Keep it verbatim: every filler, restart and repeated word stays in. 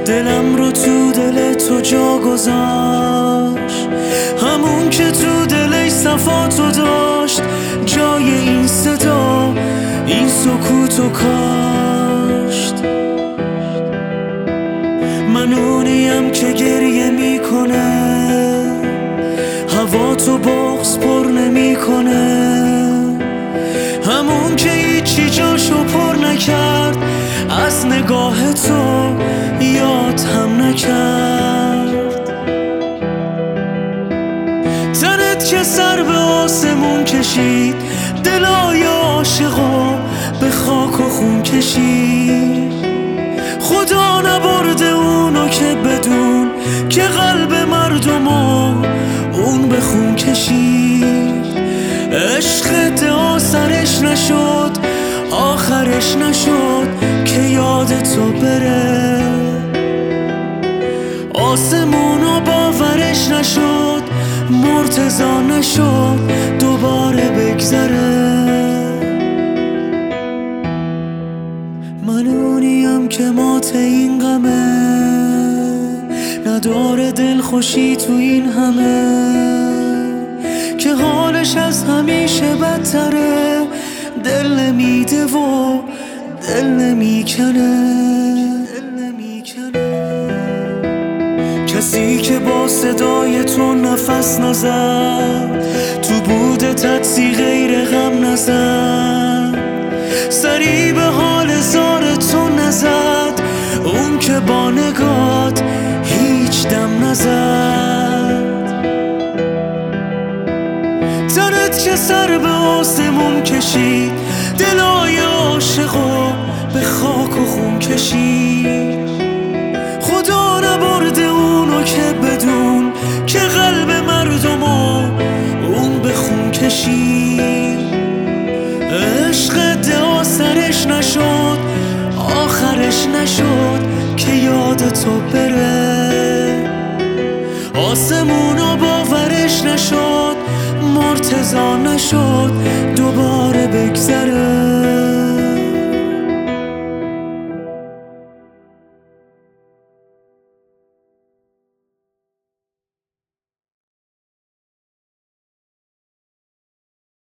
دلم رو تو دل تو جا گذاشت، همون که تو دلش صفاتو داشت، جای این صدا این سکوتو کاشت. من اونیم که گریه میکنه، هوا تو بغض پر نمیکنه، همون که هیچی جاشو پر نکرد، از نگاه تو یاد هم نکرد. تنت که سر به آسمون کشید، دلای عاشقا به خاک و خون کشید. خدا نبرده اونو که بدون که قلب مردمو اون به خون کشید. عشق دعا سرش نشد، آخرش نشد که یاد تو بره. آسمونو باورش نشد، مرتضا نشد دوباره بگذره. من اونیم که مات این غمه، نداره دل خوشی تو این همه، که حالش از همیشه بدتره، دل نمیده و دل نمیکنه. کسی که با صدای تو نفس نزد، تو بوده تدسی غیر غم نزد، سری به حال زار تو نزد، اون که با نگات هیچ دم نزد. تنت که سر به آسمون کشید، دلای عاشقا به خاک و خون کشید. خدا نبرده اونو که بدون که قلب مردمو اون به خون کشید. عشق دعا سرش نشد، آخرش نشد که یاد تو بره. آسمونو باورش نشد، مرتضا نشد دوباره بگذره.